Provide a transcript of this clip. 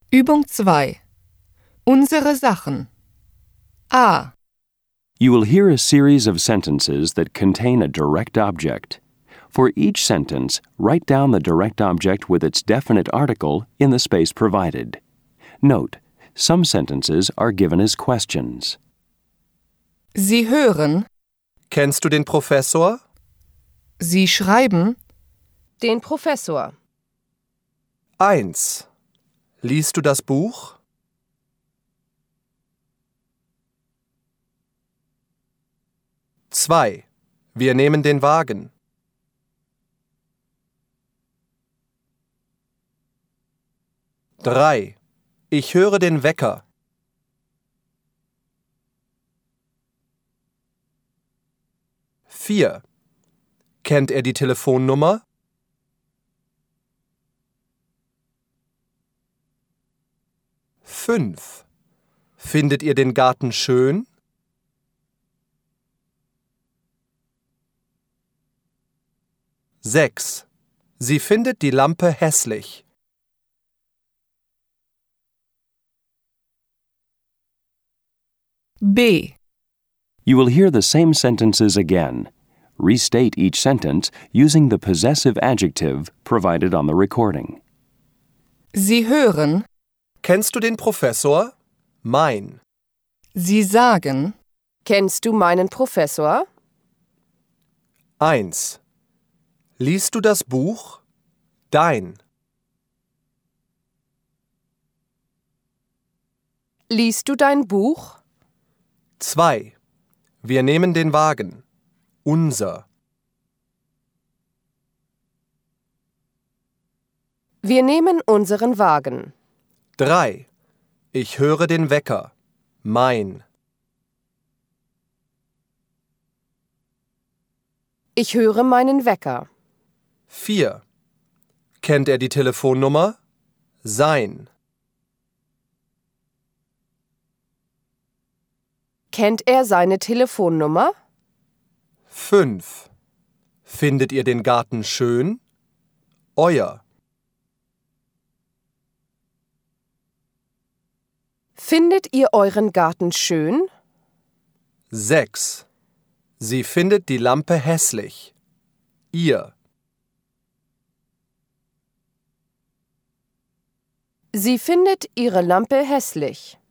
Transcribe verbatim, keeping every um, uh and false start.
Übung zwei. Unsere Sachen. A. You will hear a series of sentences that contain a direct object. For each sentence, write down the direct object with its definite article in the space provided. Note, some sentences are given as questions. Sie hören. Kennst du den Professor? Sie schreiben. Den Professor. eins. Liest du das Buch? zwei. Wir nehmen den Wagen. drei. Ich höre den Wecker. vier. Kennt er die Telefonnummer? fünf. Findet ihr den Garten schön? sechs. Sie findet die Lampe hässlich. B. You will hear the same sentences again. Restate each sentence using the possessive adjective provided on the recording. Sie hören. Kennst du den Professor? Mein. Sie sagen. Kennst du meinen Professor? eins. Liest du das Buch? Dein. Liest du dein Buch? zwei. Wir nehmen den Wagen. Unser. Wir nehmen unseren Wagen. drei. Ich höre den Wecker. Mein. Ich höre meinen Wecker. vier. Kennt er die Telefonnummer? Sein. Kennt er seine Telefonnummer? fünf. Findet ihr den Garten schön? Euer. Findet ihr euren Garten schön? sechs. Sie findet die Lampe hässlich. Ihr. Sie findet ihre Lampe hässlich.